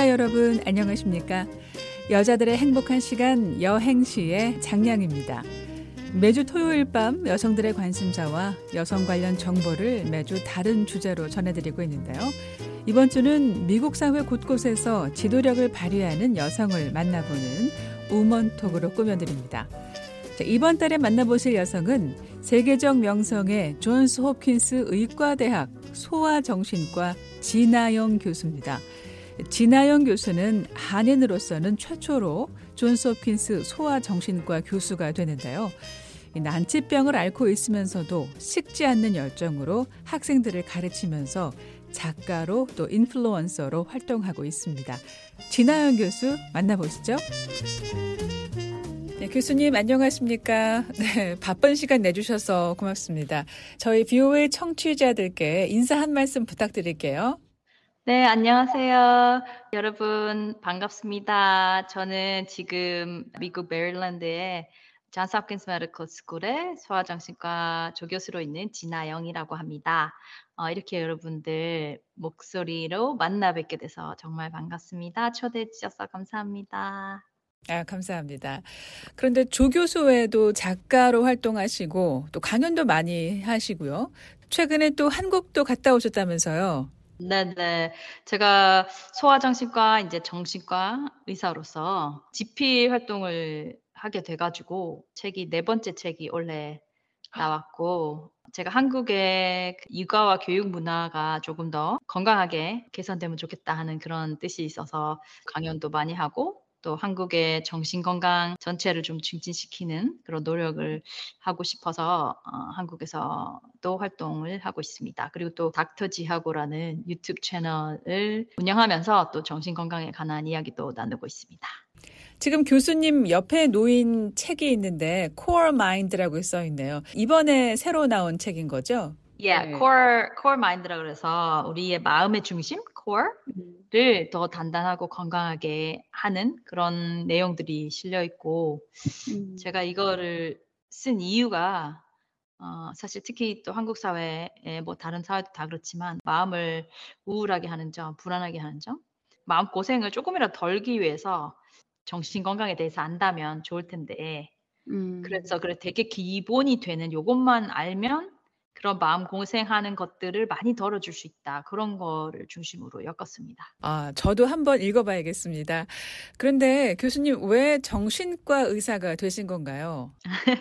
여러분 안녕하십니까? 여자들의 행복한 시간 여행시의 장량입니다. 매주 토요일 밤 여성들의 관심사와 여성 관련 정보를 매주 다른 주제로 전해드리고 있는데요. 이번 주는 미국 사회 곳곳에서 지도력을 발휘하는 여성을 만나보는 우먼톡으로 꾸며드립니다. 자, 이번 달에 만나보실 여성은 세계적 명성의 존스 홉킨스 의과대학 소아정신과 진아영 교수입니다. 진아영 교수는 한인으로서는 최초로 존스 홉킨스 소아정신과 교수가 되는데요. 난치병을 앓고 있으면서도 식지 않는 열정으로 학생들을 가르치면서 작가로 또 인플루언서로 활동하고 있습니다. 진아영 교수 만나보시죠. 네, 교수님 안녕하십니까? 네, 바쁜 시간 내주셔서 고맙습니다. 저희 VOA 청취자들께 인사 한 말씀 부탁드릴게요. 네, 안녕하세요. 여러분 반갑습니다. 저는 지금 미국 메릴랜드의 존스 홉킨스 메디컬 스쿨의 소아정신과 조교수로 있는 진아영이라고 합니다. 이렇게 여러분들 목소리로 만나 뵙게 돼서 정말 반갑습니다. 초대해 주셔서 감사합니다. 감사합니다. 그런데 조교수 외에도 작가로 활동하시고 또 강연도 많이 하시고요. 최근에 또 한국도 갔다 오셨다면서요. 네네. 제가 소아정신과, 이제 정신과 의사로서 집필 활동을 하게 돼가지고 책이 4번째 책이 올해 나왔고, 제가 한국의 육아와 교육 문화가 조금 더 건강하게 개선되면 좋겠다 하는 그런 뜻이 있어서 강연도 많이 하고, 또 한국의 정신건강 전체를 좀 증진시키는 그런 노력을 하고 싶어서 한국에서 또 활동을 하고 있습니다. 그리고 또 닥터지하고라는 유튜브 채널을 운영하면서 또 정신건강에 관한 이야기도 나누고 있습니다. 지금 교수님 옆에 놓인 책이 있는데 Core Mind라고 써 있네요. 이번에 새로 나온 책인 거죠? 네. Core Mind라고 해서 우리의 마음의 중심, Core를 더 단단하고 건강하게 하는 그런 내용들이 실려 있고, 제가 이거를 쓴 이유가 사실 특히 또 한국 사회에 뭐 다른 사회도 다 그렇지만 마음을 우울하게 하는 점, 불안하게 하는 점, 마음 고생을 조금이라도 덜기 위해서 정신 건강에 대해서 안다면 좋을 텐데, 그래서 되게 기본이 되는 요것만 알면 그런 마음 고생하는 것들을 많이 덜어줄 수 있다. 그런 거를 중심으로 엮었습니다. 저도 한번 읽어봐야겠습니다. 그런데 교수님 왜 정신과 의사가 되신 건가요?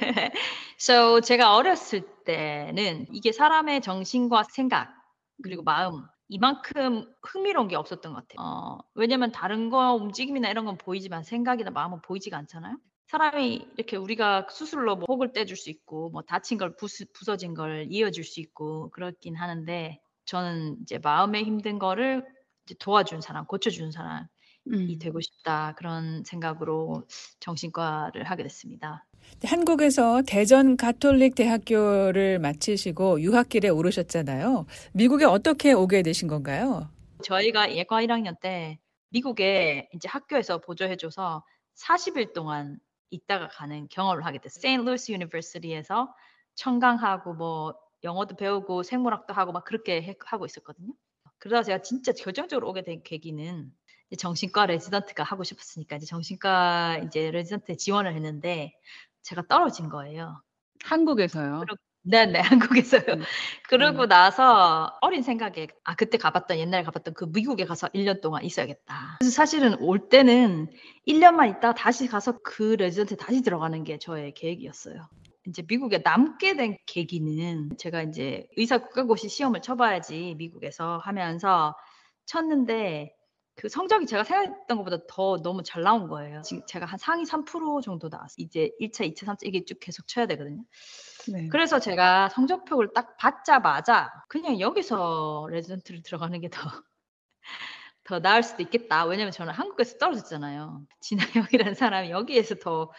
So 제가 어렸을 때는 이게 사람의 정신과 생각 그리고 마음 이만큼 흥미로운 게 없었던 것 같아요. 왜냐면 다른 거 움직임이나 이런 건 보이지만 생각이나 마음은 보이지가 않잖아요. 사람이 이렇게 우리가 수술로 뭐 혹을 떼줄 수 있고 뭐 다친 걸 부서진 걸 이어줄 수 있고 그렇긴 하는데 저는 이제 마음에 힘든 거를 이제 도와준 사람, 고쳐주는 사람이 되고 싶다 그런 생각으로 정신과를 하게 됐습니다. 한국에서 대전 가톨릭 대학교를 마치시고 유학길에 오르셨잖아요. 미국에 어떻게 오게 되신 건가요? 저희가 예과 1학년 때 미국에 이제 학교에서 보조해줘서 40일 동안 있다가 가는 경험을 하게 됐어요. 세인트루이스 유니버시티에서 청강하고 뭐 영어도 배우고 생물학도 하고 막 그렇게 하고 있었거든요. 그러다 제가 진짜 결정적으로 오게 된 계기는 정신과 레지던트가 하고 싶었으니까 이제 정신과 이제 레지던트에 지원을 했는데 제가 떨어진 거예요. 한국에서요? 네네, 한국에서요. 그러고 나서 어린 생각에 그때 옛날에 가봤던 그 미국에 가서 1년 동안 있어야겠다. 그래서 사실은 올 때는 1년만 있다가 다시 가서 그 레지던트에 다시 들어가는 게 저의 계획이었어요. 이제 미국에 남게 된 계기는 제가 이제 의사 국가고시 시험을 쳐봐야지 미국에서 하면서 쳤는데 그 성적이 제가 생각했던 것보다 더 너무 잘 나온 거예요. 지금 제가 한 상위 3% 정도 나왔어요. 이제 1차, 2차, 3차 이게 쭉 계속 쳐야 되거든요. 네. 그래서 제가 성적표를 딱 받자마자 그냥 여기서 레지던트를 들어가는 게 더 나을 수도 있겠다. 왜냐면 저는 한국에서 떨어졌잖아요. 진아영이라는 사람이 여기에서 더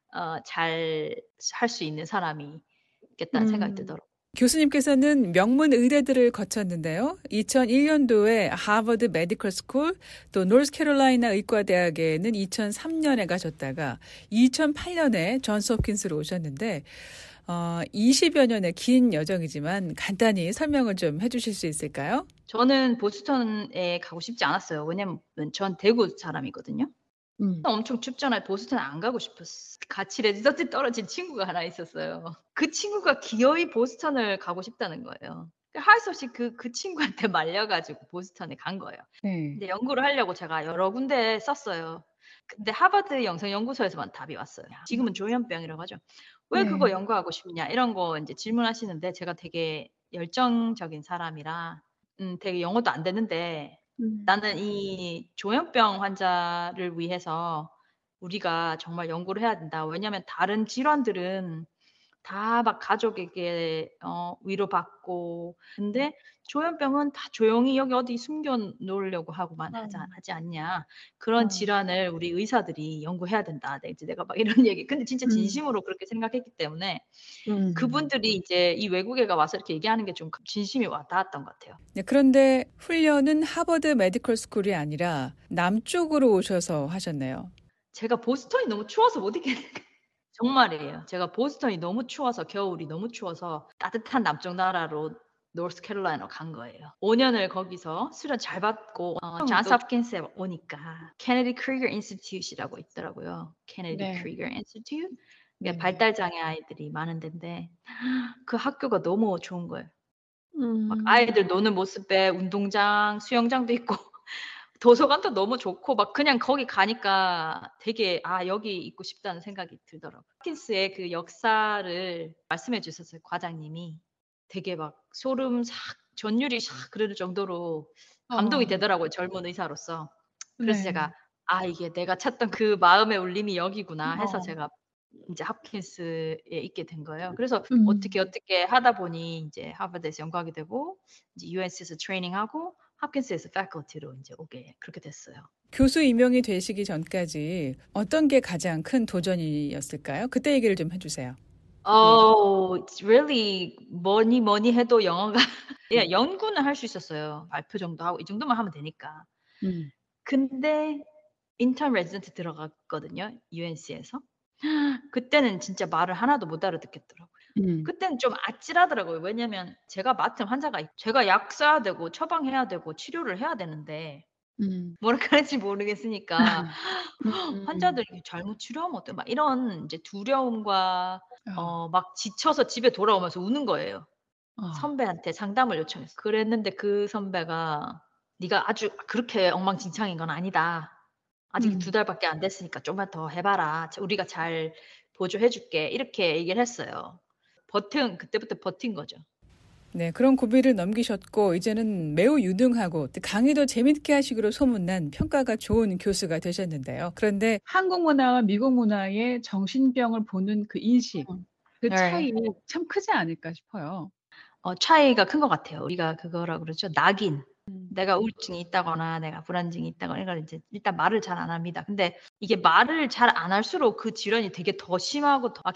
잘 할 수 있는 사람이겠다는 생각이 들더라고요. 교수님께서는 명문 의대들을 거쳤는데요. 2001년도에 하버드 메디컬 스쿨, 또 노스캐롤라이나 의과대학에는 2003년에 가셨다가 2008년에 존스 홉킨스로 오셨는데 20여 년의 긴 여정이지만 간단히 설명을 좀 해주실 수 있을까요? 저는 보스턴에 가고 싶지 않았어요. 왜냐면 전 대구 사람이거든요. 음. 엄청 춥잖아요. 보스턴에 안 가고 싶었어. 같이 레지던트 떨어진 친구가 하나 있었어요. 그 친구가 기어이 보스턴을 가고 싶다는 거예요. 할 수 없이 그 친구한테 말려 가지고 보스턴에 간 거예요. 네. 근데 연구를 하려고 제가 여러 군데 썼어요. 근데 하버드 영상연구소에서만 답이 왔어요. 지금은 조현병이라고 하죠. "왜 그거 네. 연구하고 싶냐?" 이런 거 인제 질문하시는데 제가 되게 열정적인 사람이라 되게 영어도 안 되는데 음. "나는 이 조현병 환자를 위해서 우리가 정말 연구를 해야 된다." 왜냐하면 다른 질환들은 다 막 가족에게 위로받고 근데 조현병은 다 조용히 여기 어디 숨겨 놓으려고 하고만 하지 않냐. "그런 어. 질환을 우리 의사들이 연구해야 된다." 네 이제 내가 막 이런 얘기 근데 진짜 음. 진심으로 그렇게 생각했기 때문에 음. 그분들이 이제 이 외국에 와서 이렇게 얘기하는 게 좀 진심이 와 닿았던 것 같아요. 네, 그런데 훈련은 하버드 메디컬 스쿨이 아니라 남쪽으로 오셔서 하셨네요. 제가 보스턴이 너무 추워서 못 있겠는 거예요. 정말이에요. 제가 보스턴이 너무 추워서 겨울이 너무 추워서 따뜻한 남쪽 나라로 노스캐롤라이나로 간 거예요. 5 년을 거기서 수련 잘 받고 존스 홉킨스에 오니까 케네디 크리거 인스티튜트이라고 있더라고요. 케네디 네. 크리거 인스티튜트. 이게 네. 발달 장애 아이들이 많은 데인데 그 학교가 너무 좋은 거예요. 막 음. 아이들 노는 모습에 운동장, 수영장도 있고 도서관도 너무 좋고 막 그냥 거기 가니까 되게 '아 여기 있고 싶다.'는 생각이 들더라고요. 홉킨스의 그 역사를 말씀해 주셨어요, 과장님이. 되게 막 소름 싹 전율이 싹 그럴 정도로 감동이 어. 되더라고요, 젊은 의사로서. 그래서 네. 제가 '아 이게 내가 찾던 그 마음의 울림이 여기구나.' 해서 어. 제가 인제 홉킨스에 있게 된 거예요. 그래서 음. 어떻게 하다 보니 인제 하버드에서 연구하게 되고 이제 UNC에서 트레이닝하고 홉킨스에서 faculty로 인제 오게 그렇게 됐어요. 교수 임용이 되시기 전까지 어떤 게 가장 큰 도전이었을까요? 그때 얘기를 좀 해 주세요. It's really 뭐니 해도 영어가 예 연구는 할 수 있었어요. 발표 정도 하고 이 정도만 하면 되니까. 음. 근데 intern resident 들어갔거든요, UNC에서. 그때는 진짜 말을 하나도 못 알아듣겠더라고요. 음. 그때는 좀 아찔하더라고요. 왜냐면 제가 맡은 환자가 제가 약 써야 되고 처방해야 되고 치료를 해야 되는데 음. 뭐라 그럴지 모르겠으니까 음. 환자들이 잘못 치료하면 어떡해 막 이런 인제 두려움과 어. 막 지쳐서 집에 돌아오면서 우는 거예요. 어. 선배한테 상담을 요청했어요. 그랬는데 그 선배가 "네가 아주 그렇게 엉망진창인 건 아니다. 아직 2 음. 달밖에 안 됐으니까 좀만 더 해 봐라. 우리가 잘 보조해 줄게." 이렇게 얘기를 했어요. 그때부터 버틴 거죠. 네, 그런 고비를 넘기셨고 이제는 매우 유능하고 또 강의도 재밌게 하시기로 소문난 평가가 좋은 교수가 되셨는데요. 그런데 한국 문화와 미국 문화의 정신병을 보는 그 인식, 그 네. 차이 참 크지 않을까 싶어요. 차이가 큰 것 같아요. 우리가 그거라 그러죠. 낙인. 음. 내가 우울증이 있다거나 내가 불안증이 있다거나 이걸 인제 일단 말을 잘 안 합니다. 근데 이게 말을 잘 안 할수록 그 질환이 되게 더 심하고 더 막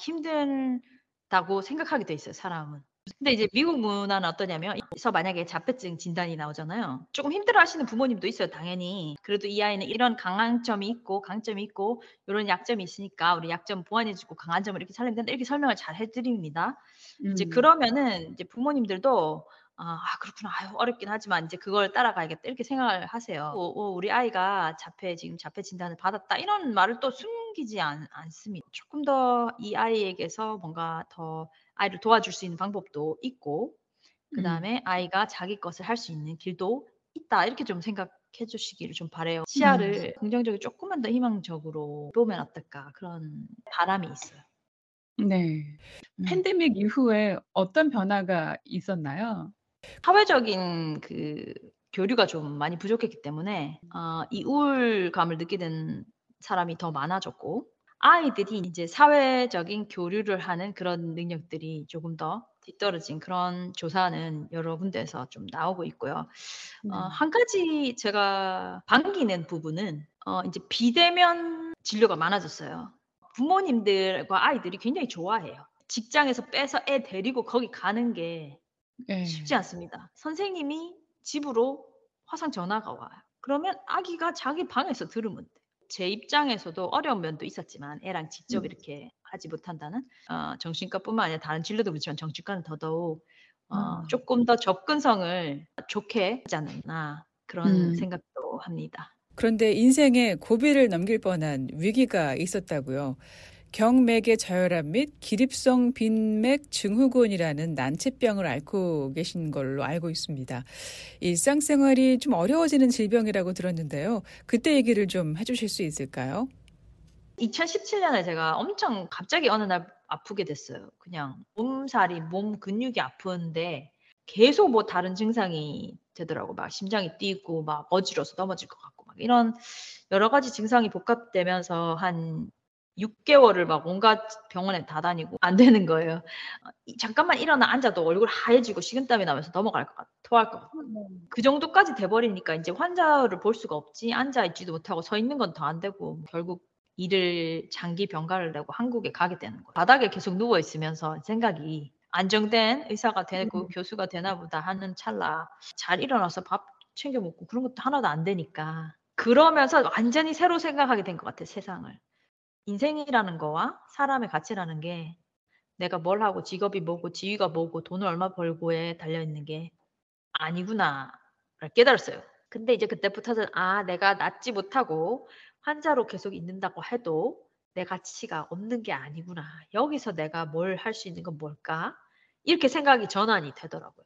힘들다고 생각하게 돼 있어요, 사람은. 근데 이제 미국 문화는 어떠냐면 그래서 만약에 자폐증 진단이 나오잖아요. 쪼금 힘들어하시는 부모님도 있어요, 당연히. 그래도 이 아이는 이런 강점이 있고 강점이 있고 요런 약점이 있으니까 우리 약점 보완해 주고 강한 점을 이렇게 살리면 된다. 이렇게 설명을 잘 해 드립니다. 이제 음. 그러면은 이제 부모님들도 '아 그렇구나. 아유 어렵긴 하지만 인제 그걸 따라가야겠다.' 이렇게 생각을 하세요. 우리 아이가 지금 자폐 진단을 받았다." 이런 말을 또 숨기지 않습니다. 쪼끔 더 이 아이에게서 뭔가 더 아이를 도와줄 수 있는 방법도 있고 음. 그다음에 '아이가 자기 것을 할 수 있는 길도 있다.' 이렇게 좀 생각해 주시기를 좀 바라요. 음. 시야를 긍정적이고 쪼끔만 더 희망적으로 보면 어떨까 그런 바람이 있어요. 네. 음. 팬데믹 이후에 어떤 변화가 있었나요? 사회적인 그 교류가 좀 많이 부족했기 때문에 이 우울감을 느끼는 사람이 더 많아졌고 아이들이 인제 사회적인 교류를 하는 그런 능력들이 조금 더 뒤떨어진 그런 조사는 여러 군데에서 좀 나오고 있고요. 네. 한 가지 제가 반기는 부분은 인제 비대면 진료가 많아졌어요. 부모님들과 아이들이 굉장히 좋아해요. 직장에서 빼서 애 데리고 거기 가는 게 쉽지 예. 않습니다. 선생님이 집으로 화상 전화가 와요. 그러면 아기가 자기 방에서 들으면 돼. 제 입장에서도 어려운 면도 있었지만 애랑 직접 음. 이렇게 하지 못한다는 정신과뿐만 아니라 다른 진료도 그렇지만 정신과는 더더욱 조금 더 접근성을 좋게 하지 않았나 그런 생각도 합니다. 그런데 인생에 고비를 넘길 뻔한 위기가 있었다고요. 경맥의 저혈압 및 기립성 빈맥 증후군이라는 난치병을 앓고 계신 걸로 알고 있습니다. 일상생활이 좀 어려워지는 질병이라고 들었는데요. 그때 얘기를 좀 해주실 수 있을까요? 2017년에 제가 엄청 갑자기 어느 날 아프게 됐어요. 그냥 몸살이, 몸 근육이 아픈데 계속 뭐 다른 증상이 되더라고. 막 심장이 뛰고 막 어지러워서 넘어질 것 같고 막 이런 여러 가지 증상이 복합되면서 한 6개월을 막 온갖 병원에 다 다니고 안 되는 거예요. 잠깐만 일어나 앉아도 얼굴 하얘지고 식은땀이 나면서 넘어갈 것 같아. 토할 것 같아. 그 정도까지 돼버리니까 이제 환자를 볼 수가 없지. 앉아있지도 못하고 서 있는 건 더 안 되고 결국 일을 장기 병가를 내고 한국에 가게 되는 거예요. 바닥에 계속 누워 있으면서 생각이 안정된 의사가 되고 교수가 되나 보다 하는 찰나 잘 일어나서 밥 챙겨 먹고 그런 것도 하나도 안 되니까 그러면서 완전히 새로 생각하게 된 것 같아요. 세상을. 인생이라는 거와 사람의 가치라는 게 내가 뭘 하고 직업이 뭐고 지위가 뭐고 돈을 얼마 벌고에 달려있는 게 아니구나를 깨달았어요. 근데 이제 그때부터는 내가 낫지 못하고 환자로 계속 있는다고 해도 내 가치가 없는 게 아니구나. 여기서 내가 뭘 할 수 있는 건 뭘까? 이렇게 생각이 전환이 되더라고요.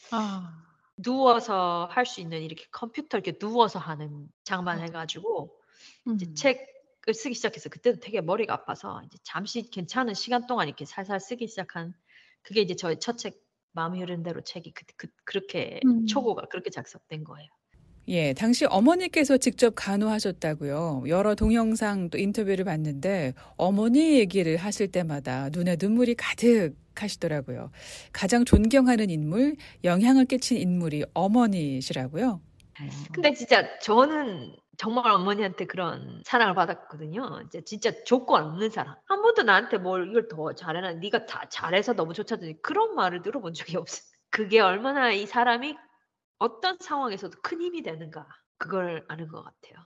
누워서 할 수 있는 이렇게 컴퓨터 이렇게 누워서 하는 장만해가지고 이제 책을 쓰기 시작해서 그때도 되게 머리가 아파서 이제 잠시 괜찮은 시간 동안 이렇게 살살 쓰기 시작한 그게 이제 저의 첫 책 마음이 흐르는 대로 책이 그렇게 초고가 그렇게 작성된 거예요. 예, 당시 어머니께서 직접 간호하셨다고요. 여러 동영상 또 인터뷰를 봤는데 어머니 얘기를 하실 때마다 눈에 눈물이 가득하시더라고요. 가장 존경하는 인물, 영향을 끼친 인물이 어머니시라고요. 근데 진짜 저는 정말 어머니한테 그런 사랑을 받았거든요. 이제 진짜 조건 없는 사랑. 한 번도 나한테 뭘 이걸 더 잘해라. 네가 다 잘해서 너무 좋다더니 그런 말을 들어본 적이 없어요. 그게 얼마나 이 사람이 어떤 상황에서도 큰 힘이 되는가 그걸 아는 것 같아요.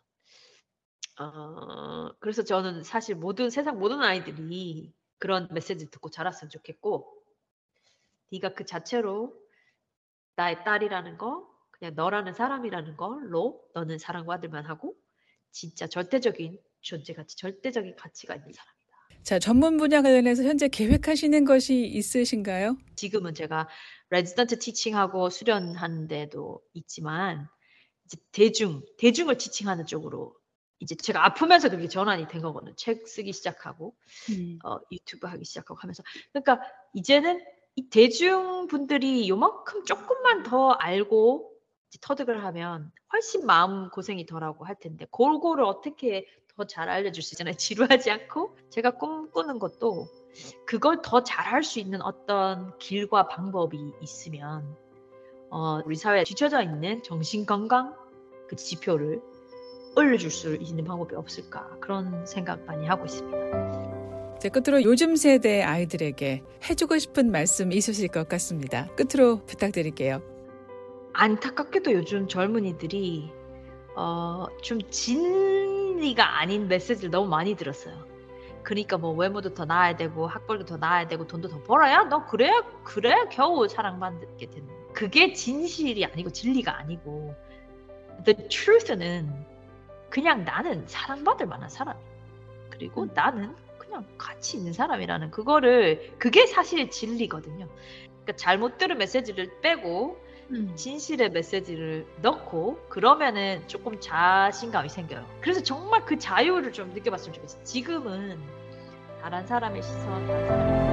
그래서 저는 사실 세상 모든 아이들이 그런 메시지를 듣고 자랐으면 좋겠고 네가 그 자체로 나의 딸이라는 거 그냥 너라는 사람이라는 걸로 너는 사랑받을만 하고 진짜 절대적인 존재가치, 절대적인 가치가 있는 사람이다. 자, 전문 분야 관련해서 현재 계획하시는 것이 있으신가요? 지금은 제가 레지던트 티칭하고 수련하는 데도 있지만 이제 대중을 티칭하는 쪽으로 이제 제가 아프면서 그게 전환이 된 거거든요. 책 쓰기 시작하고 유튜브 하기 시작하고 하면서 그러니까 이제는 이 대중분들이 요만큼 조금만 더 알고 이제 터득을 하면 훨씬 마음 고생이 덜하고 할 텐데 그거를 어떻게 더 잘 알려줄 수 있잖아요. 지루하지 않고 제가 꿈꾸는 것도 그걸 더 잘할 수 있는 어떤 길과 방법이 있으면 우리 사회에 뒤처져 있는 정신건강 그 지표를 올려줄 수 있는 방법이 없을까 그런 생각 많이 하고 있습니다. 제 끝으로 요즘 세대 아이들에게 해주고 싶은 말씀 있으실 것 같습니다. 끝으로 부탁드릴게요. 안타깝게도 요즘 젊은이들이 좀 진리가 아닌 메시지를 너무 많이 들었어요. 그러니까 뭐 외모도 더 나아야 되고 학벌도 더 나아야 되고 돈도 더 벌어야 너 그래야 겨우 사랑받게 되는 그게 진실이 아니고 진리가 아니고 the truth는 그냥 나는 사랑받을 만한 사람 그리고 나는 그냥 가치 있는 사람이라는 그게 사실 진리거든요. 그러니까 잘못 들은 메시지를 빼고 진실의 메시지를 넣고 그러면은 조금 자신감이 생겨요. 그래서 정말 그 자유를 좀 느껴봤으면 좋겠어요. 지금은 다른 사람의 시선, 다른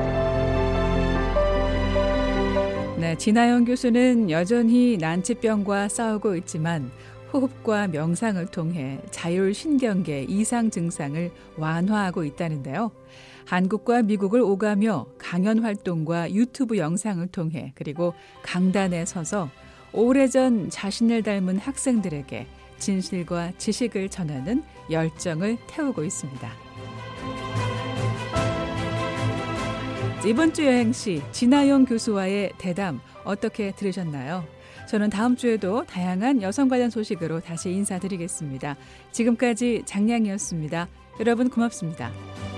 사람의 네, 진아영 교수는 여전히 난치병과 싸우고 있지만 호흡과 명상을 통해 자율신경계 이상 증상을 완화하고 있다는데요. 한국과 미국을 오가며 강연 활동과 유튜브 영상을 통해 그리고 강단에 서서 오래전 자신을 닮은 학생들에게 진실과 지식을 전하는 열정을 태우고 있습니다. 이번 주 여행시 진아영 교수와의 대담 어떻게 들으셨나요? 저는 다음 주에도 다양한 여성 관련 소식으로 다시 인사드리겠습니다. 지금까지 장량이었습니다. 여러분 고맙습니다.